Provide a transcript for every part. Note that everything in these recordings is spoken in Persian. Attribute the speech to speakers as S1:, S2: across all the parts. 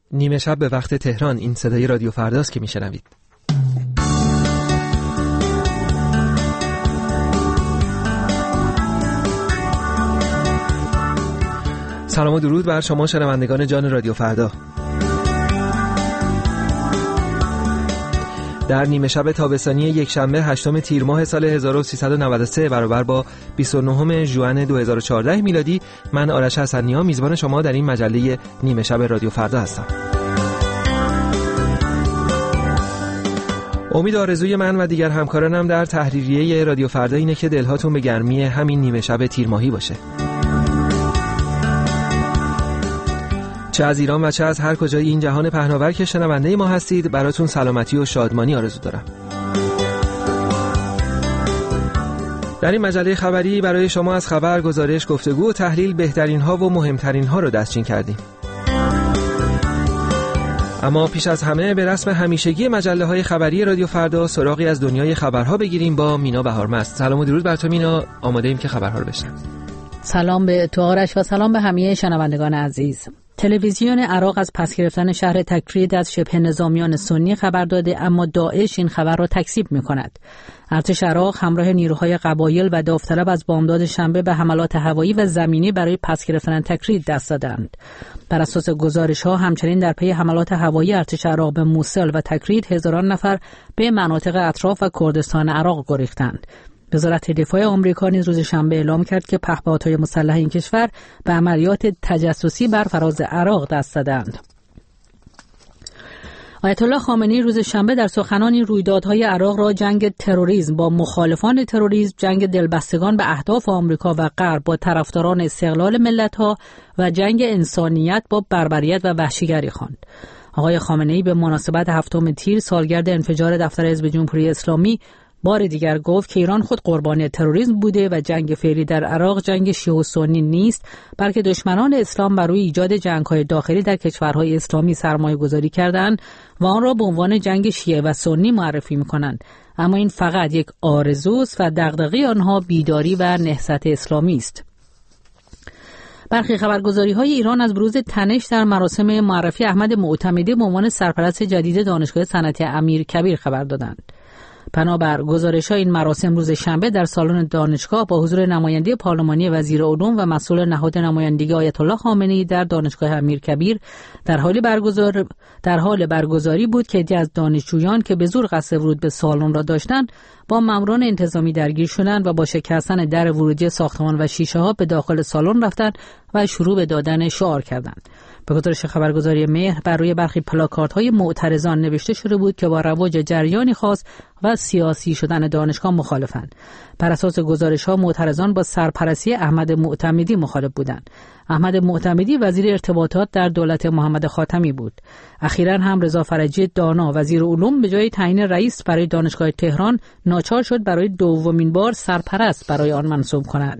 S1: نیمه شب به وقت تهران، این صدای رادیو فرداست که میشنوید. سلام و درود بر شما شنوندگان جان رادیو فردا. در نیمه شب تابستانی یک شنبه 8 تیر ماه سال 1393 برابر با 29 ژوئن 2014 میلادی، من آرش حسنی‌ها میزبان شما در این مجله نیمه شب رادیو فردا هستم. امید آرزوی من و دیگر همکارانم در تحریریه رادیو فردا اینه که دلهاتون به گرمی همین نیمه شب تیر ماهی باشه. چه از ایران و چه از هر کجای این جهان پهناور که شنونده ما هستید، براتون سلامتی و شادمانی آرزو دارم. در این مجله خبری برای شما از خبر، گزارش، گفتگو و تحلیل بهترین ها و مهمترین ها رو دستچین کردیم. اما پیش از همه به رسم همیشگی مجله های خبری رادیو فردا سراغی از دنیای خبرها بگیریم با مینا بهارمست. سلام و درود بر تو مینا، آماده ایم که خبرها رو بشنویم.
S2: سلام به تو آرش و سلام به همه شنوندگان عزیز. تلویزیون عراق از پس گرفتن شهر تکرید از شبه نظامیان سنی خبر داده، اما داعش این خبر را تکذیب می‌کند. ارتش عراق همراه نیروهای قبایل و داوطلب از بامداد شنبه به حملات هوایی و زمینی برای پس گرفتن تکرید دست دادند. بر اساس گزارش‌ها همچنین در پی حملات هوایی ارتش عراق به موصل و تکرید هزاران نفر به مناطق اطراف و کردستان عراق گریختند. وزارت دفاع آمریکا نیز روز شنبه اعلام کرد که پهپادهای مسلح این کشور به عملیات تجسسی بر فراز عراق دست زدند. آیت الله خامنه‌ای روز شنبه در سخنانی رویدادهای عراق را جنگ تروریسم با مخالفان تروریسم، جنگ دلبستگان به اهداف آمریکا و غرب با طرفداران استقلال ملت‌ها و جنگ انسانیت با بربریت و وحشیگری خواند. آقای خامنه‌ای به مناسبت 7 تیر سالگرد انفجار دفتر حزب جمهوری اسلامی بار دیگر گفت که ایران خود قربانی تروریسم بوده و جنگ فعلی در عراق جنگ شیعه و سنی نیست، بلکه دشمنان اسلام بر روی ایجاد جنگ‌های داخلی در کشورهای اسلامی سرمایه‌گذاری کردند و آن را به عنوان جنگ شیعه و سنی معرفی می‌کنند. اما این فقط یک آرزوست و دغدغه آنها بیداری و نهضت اسلامی است. برخی خبرگزاری‌های ایران از بروز تنش در مراسم معرفی احمد معتمدی به عنوان سرپرست جدید دانشگاه صنعتی امیرکبیر خبر دادند. بنابر گزارش‌ها این مراسم روز شنبه در سالن دانشگاه با حضور نماینده پارلمانی وزیر علوم و مسئول نهاد نمایندگی آیت الله خامنه‌ای در دانشگاه امیرکبیر در حال برگزاری بود که عده‌ای از دانشجویان که به زور قصد ورود به سالن را داشتند با ماموران انتظامی درگیر شدند و با شکستن در ورودی ساختمان و شیشه‌ها به داخل سالن رفتند و شروع به دادن شعار کردند. به گزارش خبرگزاری مهر بر روی برخی پلاکاردهای معترضان نوشته شده بود که با رواج جریانی خاص و سیاسی شدن دانشگاه مخالفند. بر اساس گزارش‌ها معترضان با سرپرستی احمد معتمدی مخالف بودند. احمد معتمدی وزیر ارتباطات در دولت محمد خاتمی بود. اخیراً هم رضا فرجی دانا وزیر علوم به جای تعیین رئیس برای دانشگاه تهران ناچار شد برای دومین بار سرپرست برای آن منصوب کند.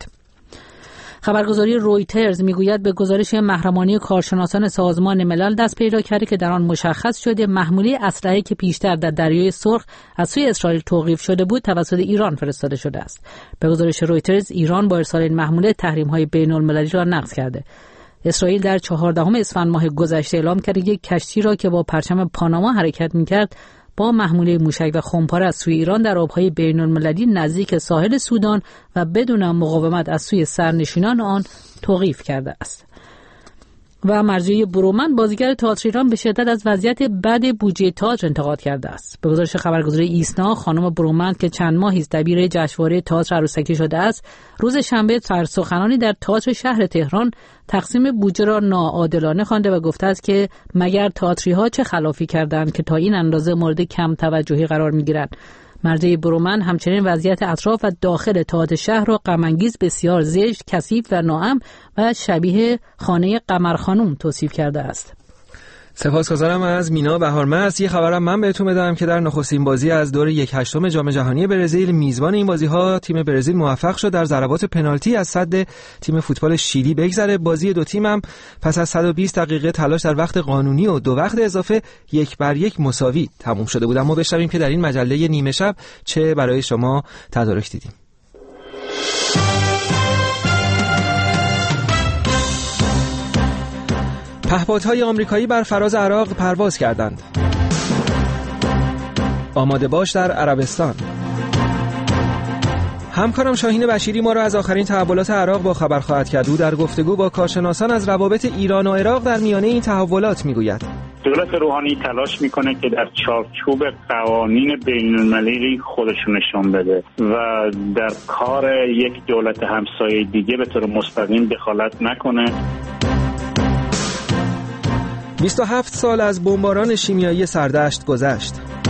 S2: خبرگزاری رویترز میگوید به گزارش محرمانه کارشناسان سازمان ملل دست پیدا کرده که در آن مشخص شده محموله اسلحه‌ای که پیشتر در دریای سرخ از سوی اسرائیل توقیف شده بود توسط ایران فرستاده شده است. به گزارش رویترز ایران با ارسال این محموله تحریم‌های بین‌المللی را نقض کرده. اسرائیل در 14 اسفند ماه گذشته اعلام کرد یک کشتی را که با پرچم پاناما حرکت می‌کرد با محموله موشک و خمپاره از سوی ایران در آبهای بین‌المللی نزدیک ساحل سودان و بدون مقاومت از سوی سرنشینان آن توقیف کرده است. و مرجوی برومند بازیگر تئاتر ایران به شدت از وضعیت بد بودجه تئاتر انتقاد کرده است. به گزارش خبرگزاری ایسنا، خانم برومند که چند ماهی است دبیر جشنواره تئاتر عروسکی شده است، روز شنبه در سخنانی در تئاتر شهر تهران تقسیم بودجه را ناعادلانه خوانده و گفته است که مگر تئاتری‌ها چه خلافی کردند که تا این اندازه مورد کم توجهی قرار می‌گیرند. مرجع برومند همچنین وضعیت اطراف و داخل تئاتر شهر را غم‌انگیز، بسیار زشت، کثیف و ناامن و شبیه خانه قمر خانم توصیف کرده است.
S1: سپاسگزارم از مینا بهارمست. یه خبرم من بهتون بدم که در نخستین بازی از دور 1/8 جام جهانی برزیل، میزبان این بازی‌ها تیم برزیل موفق شد در ضربات پنالتی از سد تیم فوتبال شیلی بگذره. بازی دو تیم هم پس از 120 دقیقه تلاش در وقت قانونی و 2 وقت اضافه 1-1 مساوی تموم شده بود. اما بشنویم که در این مجله نیمه شب چه برای شما تدارک دیدیم. پهپادهای آمریکایی بر فراز عراق پرواز کردند. آماده باش در عربستان. همکارم شاهین بشیری ما را از آخرین تحولات عراق با خبر خواهد کرد. او در گفتگو با کارشناسان از روابط ایران و عراق در میانه این تحولات میگوید.
S3: دولت روحانی تلاش میکنه که در چارچوب قوانین بین‌المللی خودش نشان بده و در کار یک دولت همسایه دیگه به طور مستقیم دخالت نکنه.
S1: 27 سال از بمباران شیمیایی سردشت گذشت.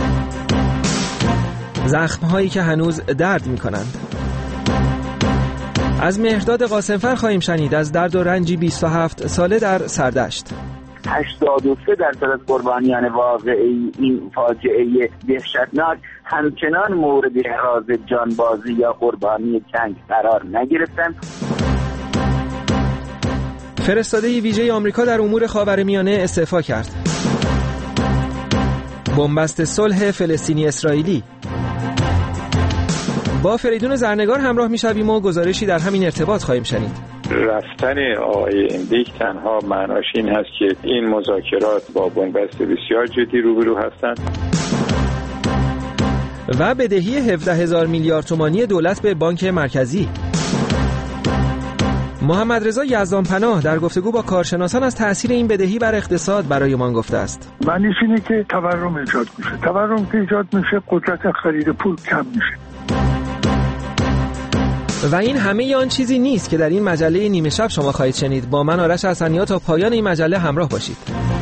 S1: زخم‌هایی که هنوز درد می‌کنند. از مهرداد قاسمفر خواهیم شنید از درد و رنجی 27 ساله در سردشت.
S4: 83% از قربانیان واقعی این فاجعه دهشتناک همچنان مورد احراز جانبازی یا قربانی جنگ قرار نگرفتند.
S1: فرستاده ویژه آمریکا در امور خاورمیانه استعفا کرد. بنبست صلح فلسطینی اسرائیلی. با فریدون زرنگار همراه می‌شویم و گزارشی در همین ارتباط خواهیم شنید.
S5: رفتن آقای اندیک تنها معناش این هست که این مذاکرات با بنبست بسیار جدی روبرو هستند.
S1: و بدهی 17,000 میلیارد تومانی دولت به بانک مرکزی. محمد رضا یزدانپناه در گفتگو با کارشناسان از تأثیر این بدهی بر اقتصاد برایمان گفته است.
S6: معنیش اینه که تورم ایجاد میشه. تورم که ایجاد میشه قدرت خرید پول کم میشه.
S1: و این همه آن چیزی نیست که در این مجله نیمه شب شما خواهید شنید. با من آرش حسنی‌ها تا پایان این مجله همراه باشید.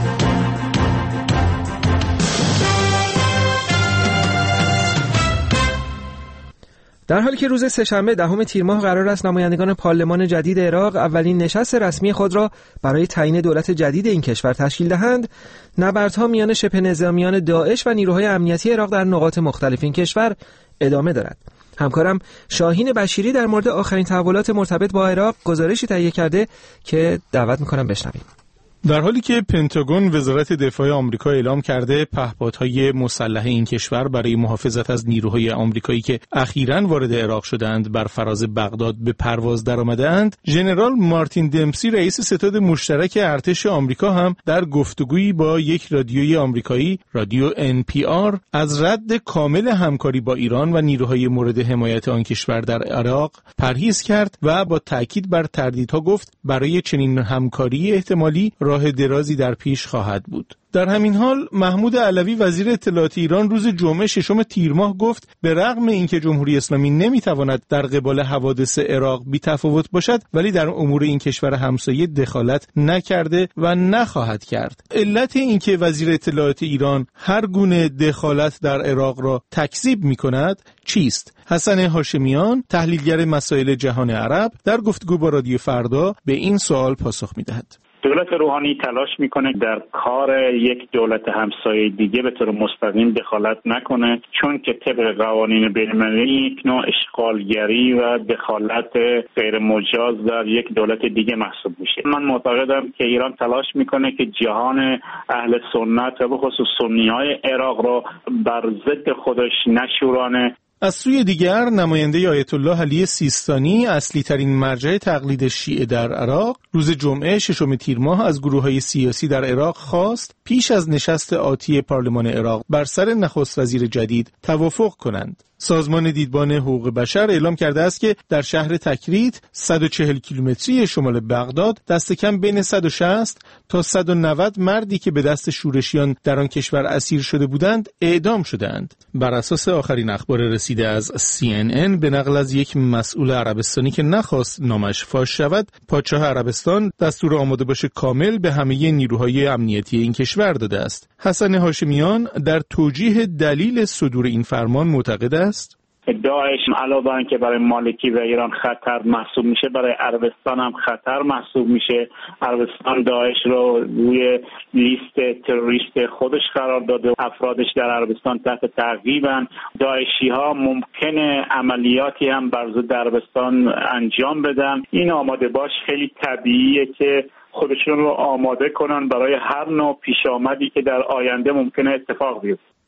S1: در حالی که روز سه‌شنبه 10 تیر ماه قرار است نمایندگان پارلمان جدید عراق اولین نشست رسمی خود را برای تعیین دولت جدید این کشور تشکیل دهند، نبردها میان شبه نظامیان داعش و نیروهای امنیتی عراق در نقاط مختلف این کشور ادامه دارد. همکارم شاهین بشیری در مورد آخرین تحولات مرتبط با عراق گزارشی تهیه کرده که دعوت می‌کنم بشنویم.
S7: در حالی که پنتاگون وزارت دفاع آمریکا اعلام کرده پهپادهای مسلح این کشور برای محافظت از نیروهای آمریکایی که اخیراً وارد عراق شدند بر فراز بغداد به پرواز درآمده‌اند، ژنرال مارتین دمپسی رئیس ستاد مشترک ارتش آمریکا هم در گفتگویی با یک رادیوی آمریکایی، رادیو NPR، از رد کامل همکاری با ایران و نیروهای مورد حمایت آن کشور در عراق پرهیز کرد و با تاکید بر تردیدها گفت برای چنین همکاری احتمالی راه درازی در پیش خواهد بود. در همین حال محمود علوی وزیر اطلاعات ایران روز جمعه 6 تیر ماه گفت به رغم اینکه جمهوری اسلامی نمیتواند در قبال حوادث عراق بی تفاوت باشد، ولی در امور این کشور همسایه دخالت نکرده و نخواهد کرد. علت اینکه وزیر اطلاعات ایران هر گونه دخالت در عراق را تکذیب میکند چیست؟ حسن هاشمیان، تحلیلگر مسائل جهان عرب، در گفتگو با رادیو فردا به این سوال پاسخ میدهد.
S3: دولت روحانی تلاش میکنه در کار یک دولت همسایه دیگه به طور مستقیم دخالت نکنه، چون که طبق قوانین بین‌المللی یک نوع اشغالگری و دخالت غیر مجاز در یک دولت دیگه محسوب میشه. من معتقدم که ایران تلاش میکنه که جهان اهل سنت و به خصوص سنی‌های عراق را بر ضد خودش نشورانه.
S7: از سوی دیگر نماینده آیت الله علی سیستانی، اصلی ترین مرجع تقلید شیعه در عراق، روز جمعه 6 تیر ماه از گروه‌های سیاسی در عراق خواست پیش از نشست آتی پارلمان عراق بر سر نخست وزیر جدید توافق کنند. سازمان دیدبان حقوق بشر اعلام کرده است که در شهر تکریت 140 کیلومتری شمال بغداد دست کم بین 160 تا 190 مردی که به دست شورشیان در آن کشور اسیر شده بودند اعدام شدند. بر اساس آخرین اخبار رسیده از CNN به نقل از یک مسئول عربستانی که نخواست نامش فاش شود، پادشاه عربستان دستور آماده باش کامل به همه نیروهای امنیتی این کشور داده است. حسن هاشمیان در توجیه دلیل صدور این فرمان معتقد است
S3: داعش علاوه بر اینکه برای مالکی و ایران خطر محسوب میشه، برای عربستان هم خطر محسوب میشه. عربستان داعش رو روی لیست تروریست خودش قرار داده، افرادش در عربستان تحت تعقیبن. داعشی ها ممکنه عملیاتی هم بر ضد عربستان انجام بدن. این آماده باش خیلی طبیعیه که خودشون رو آماده کنن برای هر نوع پیش آمدی که در آینده ممکنه اتفاق بیفته.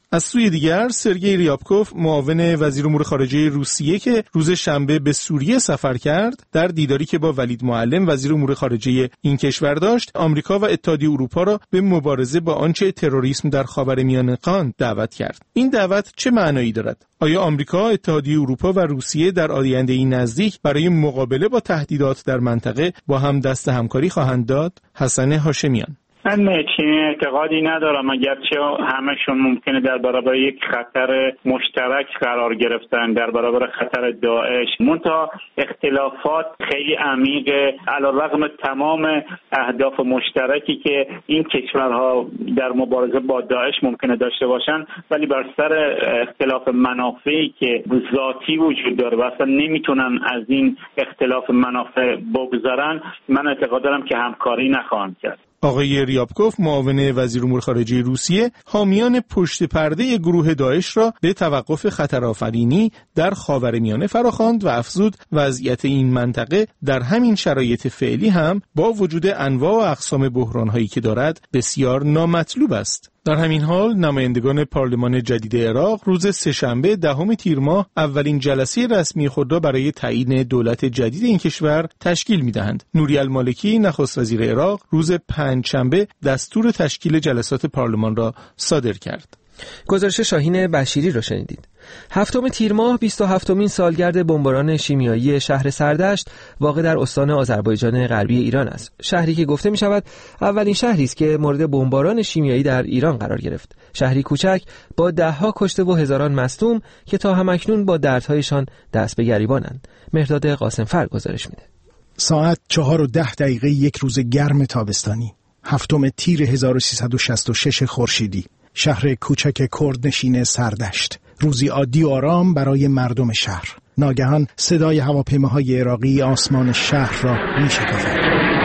S7: از سوی دیگر سرگئی ریابکوف معاون وزیر امور خارجه روسیه که روز شنبه به سوریه سفر کرد، در دیداری که با ولید معلم وزیر امور خارجه این کشور داشت، آمریکا و اتحادیه اروپا را به مبارزه با آنچه تروریسم در خاورمیانه خواند دعوت کرد. این دعوت چه معنایی دارد؟ آیا آمریکا، اتحادیه اروپا و روسیه در آینده‌ای نزدیک برای مقابله با تهدیدات در منطقه با هم دست همکاری خواهند داد؟ حسن هاشمیان:
S3: من چنین اعتقادی ندارم، اگرچه همشون ممکنه در برابر یک خطر مشترک قرار گرفتن، در برابر خطر داعش. منتها اختلافات خیلی عمیقه، علیرغم تمام اهداف مشترکی که این کشورها در مبارزه با داعش ممکنه داشته باشن، ولی بر سر اختلاف منافعی که ذاتی وجود داره و اصلا نمیتونن از این اختلاف منافع بگذرن، من اعتقاد دارم که همکاری نخواهند کرد.
S7: آقای ریابکوف معاون وزیر امور خارجه روسیه حامیان پشت پرده گروه داعش را به توقف خطرآفرینی در خاورمیانه فراخواند و افزود وضعیت این منطقه در همین شرایط فعلی هم با وجود انواع و اقسام بحران‌هایی که دارد بسیار نامطلوب است. در همین حال نمایندگان پارلمان جدید عراق روز سه‌شنبه 10 تیر ماه اولین جلسه رسمی خود را برای تعیین دولت جدید این کشور تشکیل می‌دهند. نوری المالکی نخست وزیر عراق روز پنجشنبه دستور تشکیل جلسات پارلمان را صادر کرد.
S1: گزارش شاهین بشیری رو شنیدید. 7 تیر ماه 27مین سالگرد بمباران شیمیایی شهر سردشت واقع در استان آذربایجان غربی ایران است. شهری که گفته می شود اولین شهری است که مورد بمباران شیمیایی در ایران قرار گرفت. شهری کوچک با دهها کشته و هزاران مصدوم که تا همکنون با دردهایشان دست به گریبانند. مهرداد قاسمفر گزارش میده.
S8: ساعت 4:10 یک روز گرم تابستانی، 7 تیر 1366 خورشیدی، شهر کوچک کردنشین سردشت. روزی عادی و آرام برای مردم شهر. ناگهان صدای هواپیماهای عراقی آسمان شهر را می‌شکافد.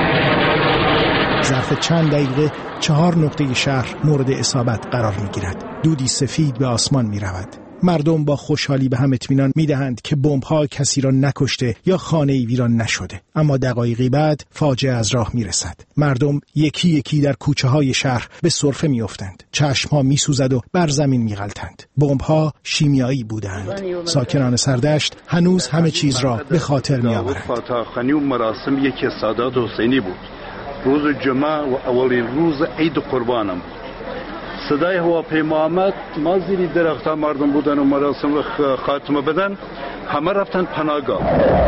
S8: ظرف چند دقیقه 4 نقطه شهر مورد اصابت قرار می‌گیرد. دودی سفید به آسمان می‌رود. مردم با خوشحالی به هم اطمینان می‌دهند که بمب‌ها کسی را نکشته یا خانه‌ای ویران نشده. اما دقایقی بعد فاجعه از راه می‌رسد. مردم یکی یکی در کوچه‌های شهر به سرفه می‌افتند. چشم‌ها می‌سوزد و بر زمین می‌غلطند. بمب‌ها شیمیایی بودند. ساکنان سردشت هنوز همه چیز را به خاطر می‌آورند.
S9: فاتحخوانی و مراسم یکی سادات حسینی بود. روز جمعه و اولین روز عید قربانم. صدای هواپیما آمد، ما زیر درخت‌ها مردم بودن و مراسم خاتمه بدن، همه رفتن پناهگاه.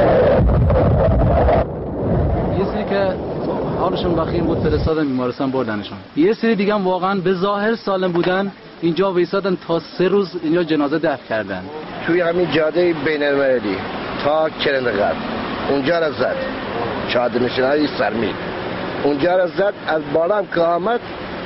S10: یه سری که حالشون بخیر بود فرستادن بیمارستان بردنشون، یه سری دیگه هم واقعا به ظاهر سالم بودن اینجا وایسادن تا 3 روز اینجا جنازه دفن کردن.
S11: توی همین جاده بین‌المللی تا کرنغرب اونجا را زد، چادرنشینای سرمید اونجا را زد، از بالا هم که آمد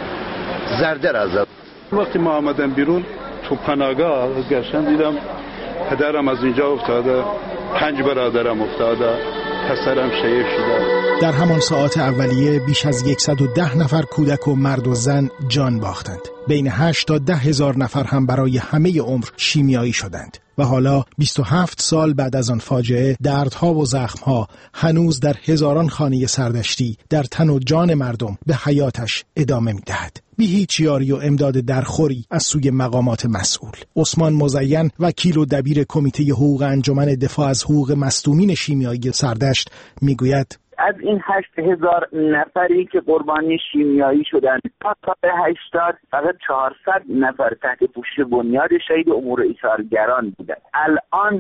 S11: زرده را زد.
S9: وقتی ما آمدم بیرون تو پناهگاه گشتم دیدم پدرم از اینجا افتاده، 5 برادرم افتاده، پسرم شهید شده.
S8: در همان ساعات اولیه بیش از 110 نفر کودک و مرد و زن جان باختند. بین 8 تا 10 هزار نفر هم برای همه عمر شیمیایی شدند. و حالا 27 سال بعد از آن فاجعه دردها و زخمها هنوز در هزاران خانه سردشتی در تن و جان مردم به حیاتش ادامه می‌دهد. بی هیچ یاری و امداد درخوری از سوی مقامات مسئول. عثمان مزین وکیل و دبیر کمیته حقوق انجمن دفاع از حقوق مصدومین شیمیایی سردشت میگوید
S4: از این 8,000 نفری که قربانی شیمیایی شدند تا سال 80 فقط 400 نفر تحت پوشش بنیاد شهید امور ایثارگران بودند. الان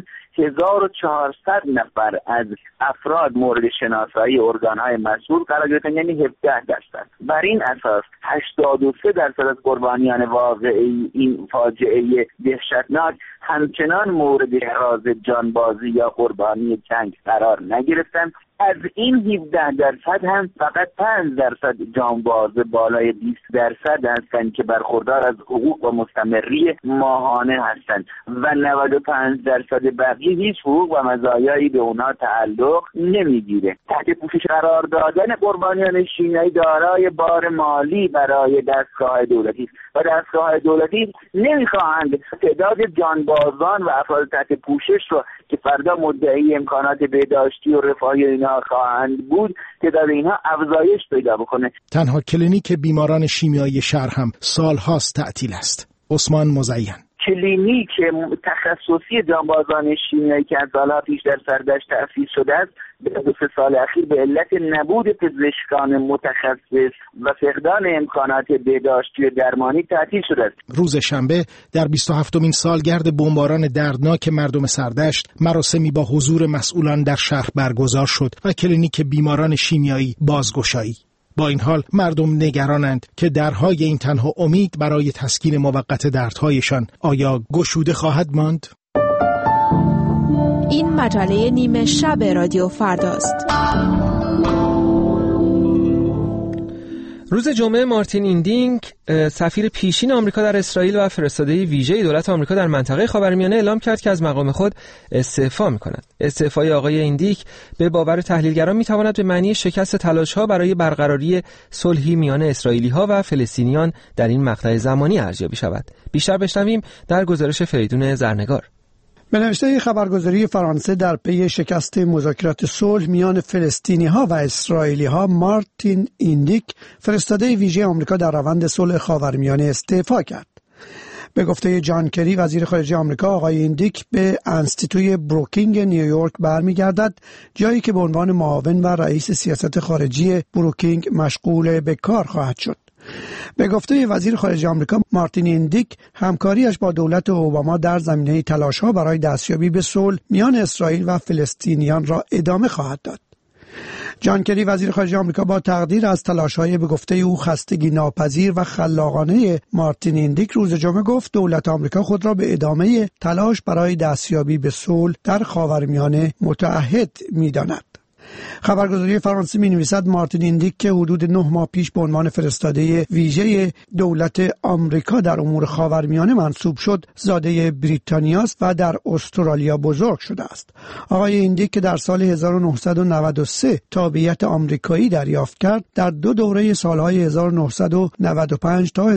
S4: 1400 نفر از افراد مورد شناسایی ارگان‌های مسئول قرار گرفتن، یعنی 17%. بر این اساس 83% از قربانیان واقعی این فاجعه دهشتناک همچنان مورد احراز جانبازی یا قربانی جنگ قرار نگرفتند. از این 17% هم فقط 5% جانباز بالای 20% هستند که برخوردار از حقوق و مستمری ماهانه هستند و 95% بقیه هیچ حقوق و مزایایی به اونا تعلق نمیگیره. تحت پوشش قرار دادن قربانیان شیمیایی دارای بار مالی برای دستگاه دولتی و دستگاه دولتی نمیخواهند تعداد جانبازان و افراد تحت پوشش رو که فردا مدعی امکانات بهداشتی و رفاهی اینا خواهند بود تعداد اینها افزایش پیدا بکنه.
S8: تنها کلینیک بیماران شیمیایی شهر هم سالهاست تعطیل است. عثمان مزین.
S4: کلینیک تخصصی جانبازان شیمیایی که از سالها پیش در سردشت تأسیس شده است در 2 سال اخیر به علت نبود پزشکان متخصص و فقدان امکانات بهداشتی و درمانی تعطیل شده است.
S8: روز شنبه در 27مین سالگرد بمباران دردناک مردم سردشت مراسمی با حضور مسئولان در شهر برگزار شد و کلینیک بیماران شیمیایی بازگشایی. با این حال مردم نگرانند که درهای این تنها امید برای تسکین موقت دردهایشان آیا گشوده خواهد ماند؟
S12: این مجله نیمه شب رادیو فرداست.
S1: روز جمعه مارتین ایندینگ سفیر پیشین آمریکا در اسرائیل و فرستاده ویژه دولت آمریکا در منطقه خاورمیانه اعلام کرد که از مقام خود استعفا می‌کند. استعفای آقای ایندینگ به باور تحلیلگران می‌تواند به معنی شکست تلاش‌ها برای برقراری صلحی میان اسرائیلی‌ها و فلسطینیان در این مقطع زمانی ارزیابی شود. بیشتر بشنویم در گزارش فریدون زرنگار.
S13: به نوشته خبرگزاری فرانسه در پی شکست مذاکرات صلح میان فلسطینی‌ها و اسرائیلی‌ها، مارتین ایندینگ فرستاده ویژه آمریکا در روند صلح خاورمیانه استعفا کرد. به گفته جان کری وزیر خارجه آمریکا، آقای ایندینگ به انستیتوی بروکینگ نیویورک برمیگردد، جایی که به عنوان معاون و رئیس سیاست خارجی بروکینگ مشغول به کار خواهد شد. به گفته وزیر خارجه آمریکا، مارتین ایندینگ همکاریش با دولت اوباما در زمینه تلاش‌ها برای دستیابی به صلح میان اسرائیل و فلسطینیان را ادامه خواهد داد. جان کری وزیر خارجه آمریکا با تقدیر از تلاش‌های به گفته او خستگی ناپذیر و خلاقانه مارتین ایندینگ روز جمعه گفت دولت آمریکا خود را به ادامه تلاش برای دستیابی به صلح در خاورمیانه متعهد می‌داند. خبرگزاری فرانسه می‌نویسد مارتین ایندینگ که حدود 9 ماه پیش به عنوان فرستاده ویژه دولت آمریکا در امور خاورمیانه منصوب شد، زاده بریتانیاست و در استرالیا بزرگ شده است. آقای ایندینگ که در سال 1993 تابعیت آمریکایی دریافت کرد، در 2 دوره سالهای 1995 تا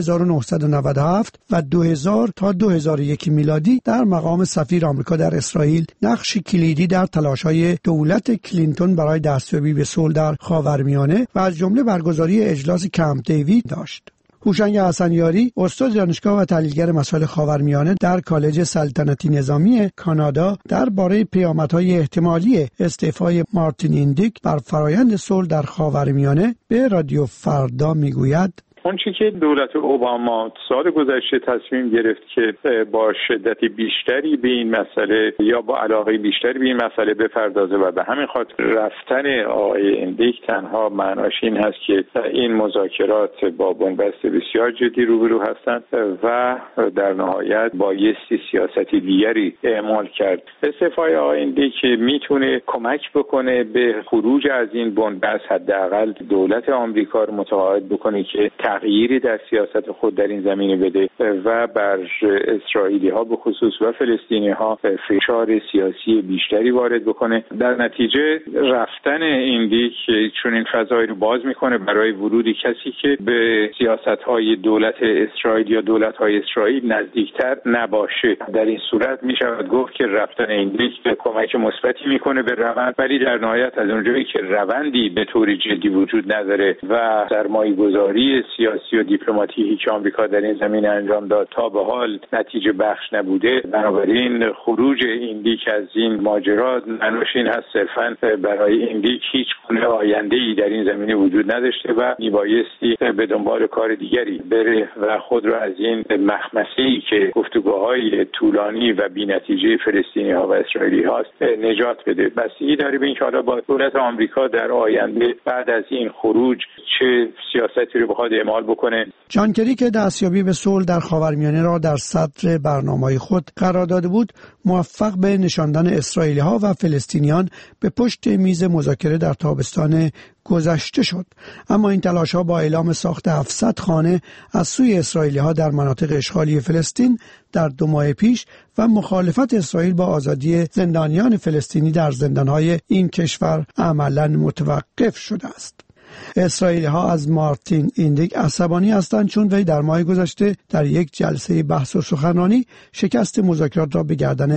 S13: 1997 و 2000 تا 2001 میلادی در مقام سفیر آمریکا در اسرائیل نقشی کلیدی در تلاش‌های دولت کلینتون برای دستیابی به صلح در خاورمیانه و از جمله برگزاری اجلاس کمپ دیوید داشت. هوشنگ حسنیاری، استاد دانشگاه و تحلیلگر مسائل خاورمیانه در کالج سلطنتی نظامی کانادا، درباره پیامدهای احتمالی استعفای مارتین ایندینگ بر فرایند صلح در خاورمیانه به رادیو فردا میگوید:
S5: اونچه که دولت اوباما سال گذشته تصمیم گرفت که با شدت بیشتری به این مسئله یا با علاقه بیشتری به این مسئله بپردازه و به همین خاطر رفتن آقای ایندینگ تنها معناش این هست که این مذاکرات با بنبست بسیار جدی روبرو هستند و در نهایت بایستی سیاستی دیگری اعمال کرد. استعفای آقای ایندینگ میتونه کمک بکنه به خروج از این بنبست، حداقل دولت آمریکا رو متقاعد بکنه که تغییری در سیاست خود در این زمینه بده و بر اسرائیلی ها به خصوص و فلسطینی ها فشار سیاسی بیشتری وارد بکنه. در نتیجه رفتن ایندینگ چون این فضایی رو باز میکنه برای ورود کسی که به سیاست های دولت اسرائیل یا دولت های اسرائیل نزدیکتر نباشه. در این صورت میشود گفت که رفتن ایندینگ کمک مثبتی میکنه به روند، ولی در نهایت از اونجایی که روندی به طور جدی وجود نداره و سرمایه‌گذاری سیاسی و دیپلماتیکی که آمریکا در این زمینه انجام داد تا به حال نتیجه بخش نبوده، بنابراین خروج ایندینگ از این ماجرا معناش این هست صرفاً برای ایندینگ هیچ گونه آینده‌ای در این زمینه وجود نداشته و میبایستی به دنبال کار دیگری بره و خود را از این مخمسه‌ای که گفتگوهای طولانی و بی‌نتیجه فلسطینی‌ها و اسرائیلی‌ها نجات بده. بستگی داره به اینکه حالا با دولت آمریکا در آینده بعد از این خروج چه سیاستی رو بخواد اعمال بکنه.
S13: جان کری که دستیابی به صلح در خاورمیانه را در صدر برنامه‌های خود قرار داده بود، موفق به نشاندن اسرائیلی‌ها و فلسطینیان به پشت میز مذاکره در تابستان گذشته شد. اما این تلاش‌ها با اعلام ساخت 700 خانه از سوی اسرائیلی‌ها در مناطق اشغالی فلسطین در 2 ماه پیش و مخالفت اسرائیل با آزادی زندانیان فلسطینی در زندان‌های این کشور عملاً متوقف شده است. اسرائیلی‌ها از مارتین ایندینگ عصبانی هستند چون وی در ماه گذشته در یک جلسه بحث و سخنرانی شکست مذاکرات را به گردن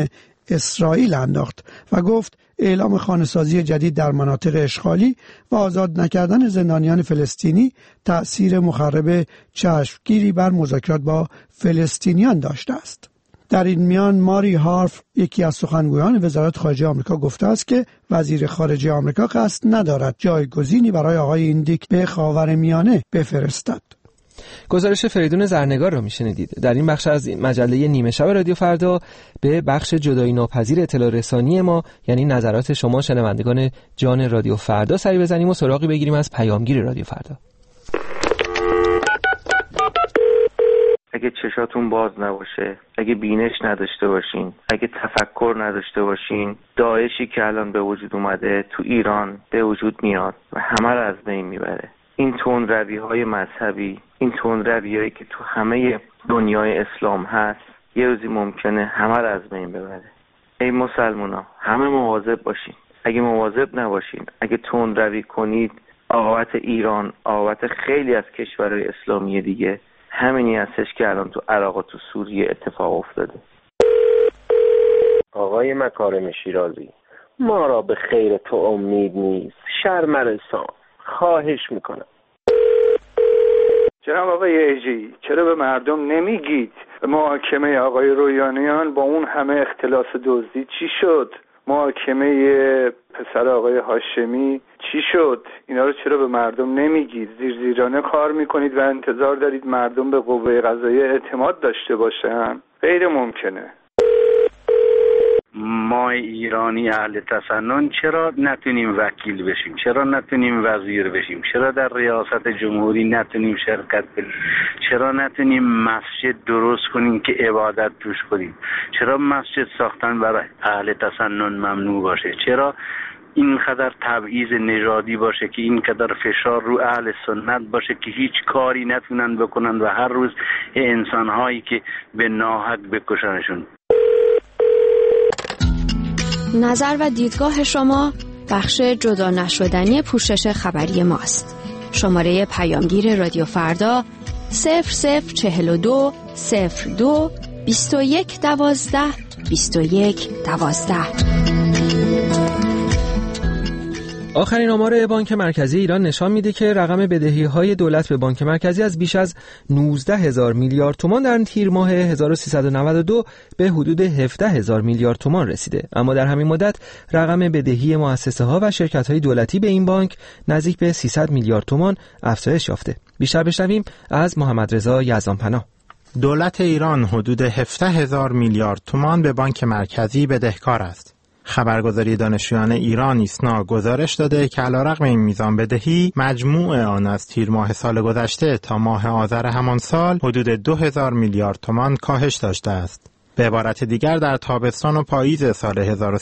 S13: اسرائیل انداخت و گفت اعلام خانه‌سازی جدید در مناطق اشغالی و آزاد نکردن زندانیان فلسطینی تأثیر مخرب چشمگیری بر مذاکرات با فلسطینیان داشته است. در این میان ماری هارف، یکی از سخنگویان وزارت خارجه آمریکا، گفته است که وزیر خارجه آمریکا قصد ندارد جایگزینی برای آقای ایندیک به خاورمیانه بفرستد.
S1: گزارش فریدون زرنگار را میشنیدید. در این بخش از مجله نیمه شب رادیو فردا به بخش جدایی ناپذیر اطلاع رسانی ما، یعنی نظرات شما شنوندگان جان رادیو فردا، سری بزنیم و سراغی بگیریم از پیامگیر رادیو فردا.
S14: اگه چشاتون باز نباشه، اگه بینش نداشته باشین، اگه تفکر نداشته باشین، داعشی که الان به وجود اومده تو ایران به وجود میاد و همه رو از بین میبره. این تندروی‌های مذهبی، این تندروی‌هایی که تو همه دنیای اسلام هست، یه روزی ممکنه همه رو از بین ببره. ای مسلمونا، همه مواظب باشین. اگه مواظب نباشین، اگه تندروی کنید، عاقبت ایران، عاقبت خیلی از کشورهای اسلامی دیگه همینی هستش که الان تو عراق و تو سوریه اتفاق افتاده.
S15: آقای مکارم شیرازی، ما را به خیر تو امید نیست، شرم رسان، خواهش میکنم.
S6: جناب آقای ایجی، چرا به مردم نمیگید محاکمه آقای رویانیان با اون همه اختلاس دزدی چی شد؟ محاکمه پسر آقای هاشمی چی شد؟ اینا رو چرا به مردم نمیگید؟ زیرزیرانه کار میکنید و انتظار دارید مردم به قوه قضاییه اعتماد داشته باشن؟ غیر ممکنه.
S9: ما ایرانی اهل تسنن چرا نتونیم وکیل بشیم؟ چرا نتونیم وزیر بشیم؟ چرا در ریاست جمهوری نتونیم شرکت کنیم؟ چرا نتونیم مسجد درست کنیم که عبادت توش کنیم؟ چرا مسجد ساختن برای اهل تسنن ممنوع باشه؟ چرا اینقدر تبعیض نژادی باشه که اینقدر فشار رو اهل سنت باشه که هیچ کاری نتونن بکنن و هر روز انسان‌هایی که به ناحق بکشنشون؟
S12: نظر و دیدگاه شما بخش جدا نشدنی پوشش خبری ماست. شماره پیامگیر رادیو فردا 0042 02 21 12 21 12.
S1: آخرین آمار بانک مرکزی ایران نشان میده که رقم بدهی‌های دولت به بانک مرکزی از بیش از 19,000 میلیارد تومان در تیر ماه 1392 به حدود 17,000 میلیارد تومان رسیده. اما در همین مدت رقم بدهی مؤسسه‌ها و شرکت‌های دولتی به این بانک نزدیک به 300 میلیارد تومان افزایش یافته. بیشتر بشنویم از محمد رضا یزدانپناه.
S16: دولت ایران حدود 17,000 میلیارد تومان به بانک مرکزی بدهکار است. خبرگزاری دانشجویان ایران ایسنا گزارش داده که علیرغم این میزان بدهی، مجموع آن از تیر ماه سال گذشته تا ماه آذر همان سال حدود 2,000 میلیارد تومان کاهش داشته است. به عبارت دیگر در تابستان و پاییز سال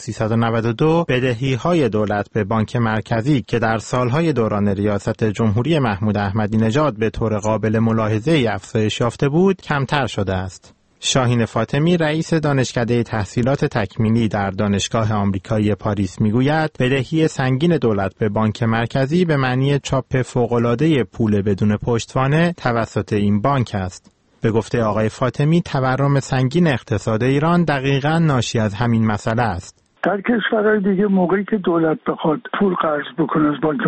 S16: 1392 بدهی‌های دولت به بانک مرکزی که در سالهای دوران ریاست جمهوری محمود احمدی نژاد به طور قابل ملاحظه‌ای افزایش یافته بود، کمتر شده است. شاهین فاطمی رئیس دانشکده تحصیلات تکمیلی در دانشگاه آمریکایی پاریس میگوید بدهی سنگین دولت به بانک مرکزی به معنی چاپ فوق‌العاده پول بدون پشتوانه توسط این بانک است. به گفته آقای فاطمی تورم سنگین اقتصاد ایران دقیقاً ناشی از همین مسئله است.
S6: در کشورهای دیگه موقعی که دولت بخواد پول قرض بکنه از بانک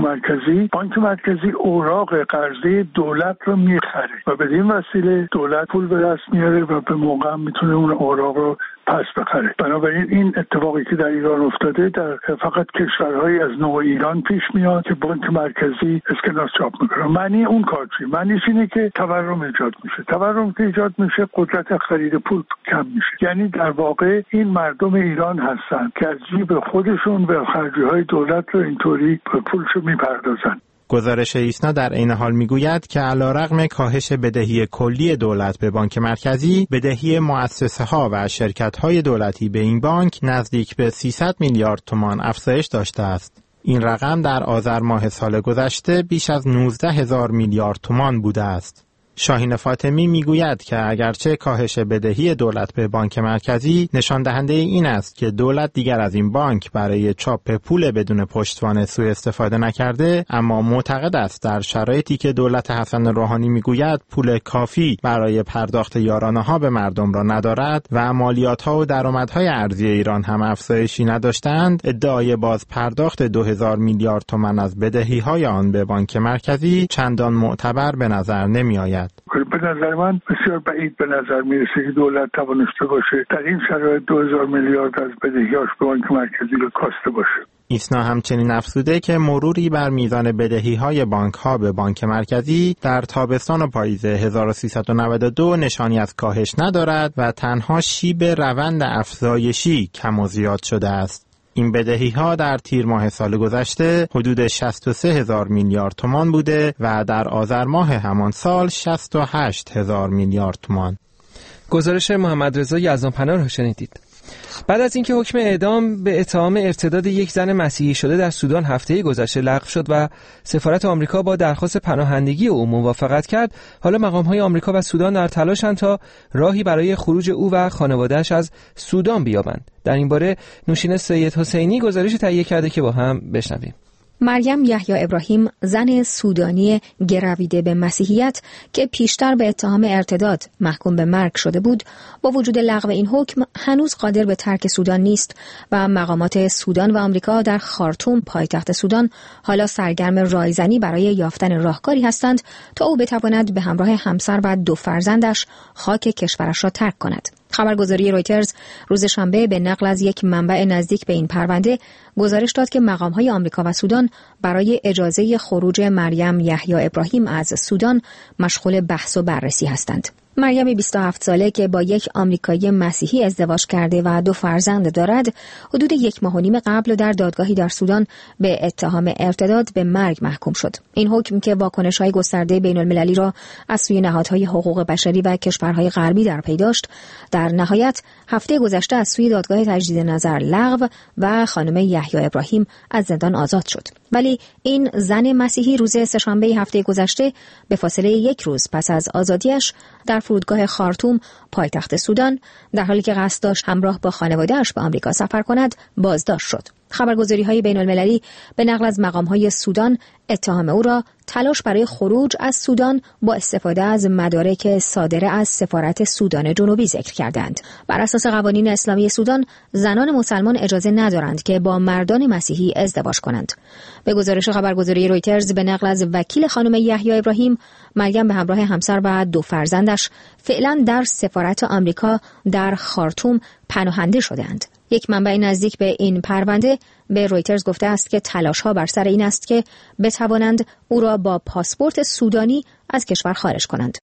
S6: مرکزی اوراق قرضی دولت رو میخره و بدین وسیله دولت پول به دست میاره و به موقع هم میتونه اون اوراق رو پس بخره. بنابراین این اتفاقی که در ایران افتاده در فقط کشورهای از نوع ایران پیش میاد که بانک مرکزی اسکناس چاپ میکنه. معنی اون کار چیه؟ معنیش اینه که تورم ایجاد میشه. تورم که ایجاد میشه قدرت خرید پول کم میشه. یعنی در واقع این مردم ایران هستن که از جیب خودشون به خرجی‌های دولت رو اینطوری به پولشو میپردازن.
S16: گزارش ایسنا در عین حال میگوید که علیرغم کاهش بدهی کلی دولت به بانک مرکزی، بدهی مؤسسه‌ها و شرکت‌های دولتی به این بانک نزدیک به 300 میلیارد تومان افزایش داشته است. این رقم در آذر ماه سال گذشته بیش از 19,000 میلیارد تومان بوده است. شاهین فاطمی میگوید که اگرچه کاهش بدهی دولت به بانک مرکزی نشان دهنده این است که دولت دیگر از این بانک برای چاپ پول بدون پشتوانه سوء استفاده نکرده، اما معتقد است در شرایطی که دولت حسن روحانی میگوید پول کافی برای پرداخت یارانه‌ها به مردم را ندارد و مالیات‌ها و درآمدهای ارزی ایران هم افزایشی نداشتند، ادعای باز پرداخت 2000 میلیارد تومان از بدهی‌های آن به بانک مرکزی چندان معتبر به نظر نمی‌آید.
S6: به نظر من بسیار بعید به نظر میرسه که دولت توانسته باشه در این شرایط 2000 میلیارد از بدهیاش به بانک مرکزی رو کاسته باشه.
S16: ایسنا همچنین افزوده که مروری بر میزان بدهی‌های بانک‌ها به بانک مرکزی در تابستان و پاییز 1392 نشانی از کاهش ندارد و تنها شیب روند افزایشی کم و زیاد شده است. این بدهی‌ها در تیر ماه سال گذشته حدود 63000 میلیارد تومان بوده و در آذر ماه همان سال 68000 میلیارد تومان.
S1: گزارش محمد رضا یزدانپناه رو شنیدید. بعد از اینکه حکم اعدام به اتهام ارتداد یک زن مسیحی شده در سودان هفته گذشته لغو شد و سفارت آمریکا با درخواست پناهندگی او موافقت کرد، حالا مقام‌های آمریکا و سودان در تلاشند تا راهی برای خروج او و خانواده‌اش از سودان بیابند. در این باره نوشین سید حسینی گزارش تهیه کرده که با هم بشنویم.
S17: مریم یحیی ابراهیم، زن سودانی گرویده به مسیحیت که پیشتر به اتهام ارتداد محکوم به مرگ شده بود، با وجود لغو این حکم هنوز قادر به ترک سودان نیست و مقامات سودان و آمریکا در خارتوم پایتخت سودان حالا سرگرم رایزنی برای یافتن راهکاری هستند تا او بتواند به همراه همسر و 2 فرزندش خاک کشورش را ترک کند. خبرگزاری رویترز روز شنبه به نقل از یک منبع نزدیک به این پرونده گزارش داد که مقام‌های آمریکا و سودان برای اجازه خروج مریم یحیی ابراهیم از سودان مشغول بحث و بررسی هستند. مریم 27 ساله که با یک آمریکایی مسیحی ازدواج کرده و 2 فرزند دارد، حدود 1.5 ماه قبل در دادگاهی در سودان به اتهام ارتداد به مرگ محکوم شد. این حکم که واکنش‌های گسترده بین‌المللی را از سوی نهادهای حقوق بشری و کشورهای غربی در پی داشت، در نهایت هفته گذشته از سوی دادگاه تجدید نظر لغو و خانم یحیی ابراهیم از زندان آزاد شد. ولی این زن مسیحی روز سه‌شنبه هفته گذشته به فاصله 1 روز پس از آزادیش در فرودگاه خارتوم پایتخت سودان در حالی که قصد داشت همراه با خانواده‌اش به آمریکا سفر کند بازداشت شد. خبرگزاری‌های بین‌المللی به نقل از مقام‌های سودان اتهام او را تلاش برای خروج از سودان با استفاده از مدارک صادره از سفارت سودان جنوبی ذکر کردند. بر اساس قوانین اسلامی سودان، زنان مسلمان اجازه ندارند که با مردان مسیحی ازدواج کنند. به گزارش خبرگزاری رویترز به نقل از وکیل خانم یحیی ابراهیم، مریم به همراه همسر و 2 فرزندش فعلا در سفارت آمریکا در خارتوم پناهنده شدند. یک منبع نزدیک به این پرونده به رویترز گفته است که تلاش‌ها بر سر این است که بتوانند او را با پاسپورت سودانی از کشور خارج کنند.